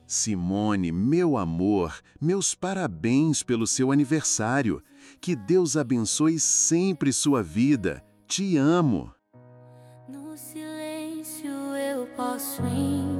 Simone, meu amor, meus parabéns pelo seu aniversário. Que Deus abençoe sempre sua vida. Te amo. No silêncio eu posso